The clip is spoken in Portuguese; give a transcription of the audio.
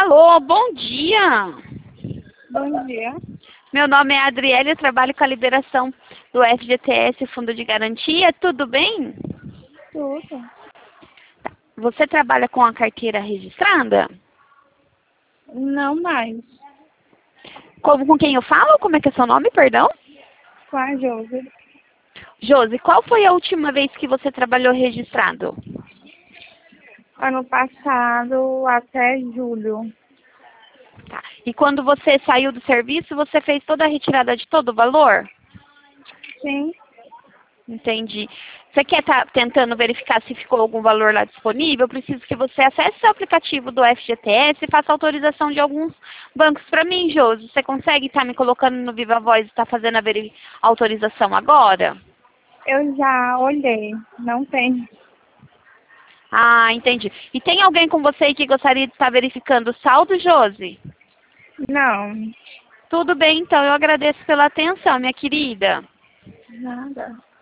Alô, bom dia. Bom dia. Meu nome é Adriele, eu trabalho com a liberação do FGTS, Fundo de Garantia. Tudo bem? Tudo. Você trabalha com a carteira registrada? Não mais. Com quem eu falo? Como é que é seu nome, perdão? Com a Josi. Josi, qual foi a última vez que você trabalhou registrado? Ano passado até julho. Tá. E quando você saiu do serviço, você fez toda a retirada de todo o valor? Sim. Entendi. Você quer estar tentando verificar se ficou algum valor lá disponível? Eu preciso que você acesse o aplicativo do FGTS e faça autorização de alguns bancos para mim, Josi. Você consegue estar me colocando no Viva Voz e estar fazendo a autorização agora? Eu já olhei. Não tem. Ah, entendi. E tem alguém com você aí que gostaria de estar verificando o saldo, Josi? Não. Tudo bem, então. Eu agradeço pela atenção, minha querida. Nada.